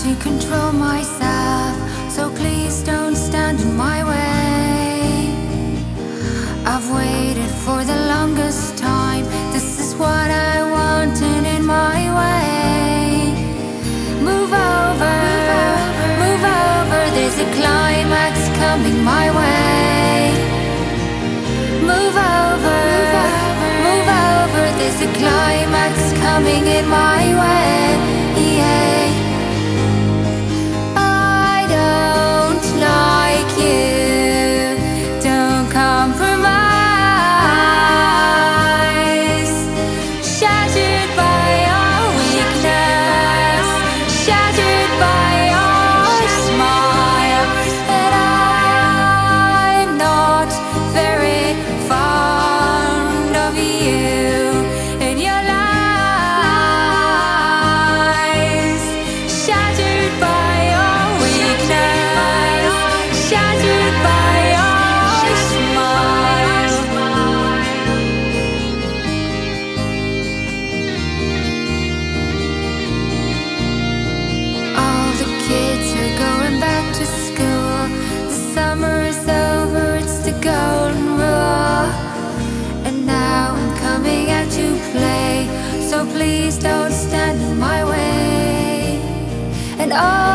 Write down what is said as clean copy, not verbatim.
to control myself, so please don't stand in my way. I've waited for the longest time. This is what I wanted in my way. Move over, move over. There's a climax coming my way. Move over, move over. There's a climax coming in my way. Yeah. I don't like you. Don't compromise. Shattered by your weakness, shattered by your smile. And I'm not very fond of you and your lies. Shattered by your weakness, shattered by your smile. All the kids are going back to school. The summer is over, it's the golden rule. And now I'm coming out to play, so please don't stand in my way. And all